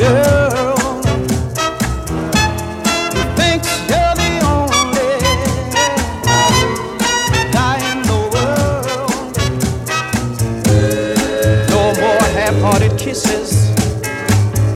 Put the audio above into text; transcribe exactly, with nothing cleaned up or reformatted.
girl who thinks you're the only guy in the world. No more half-hearted kisses,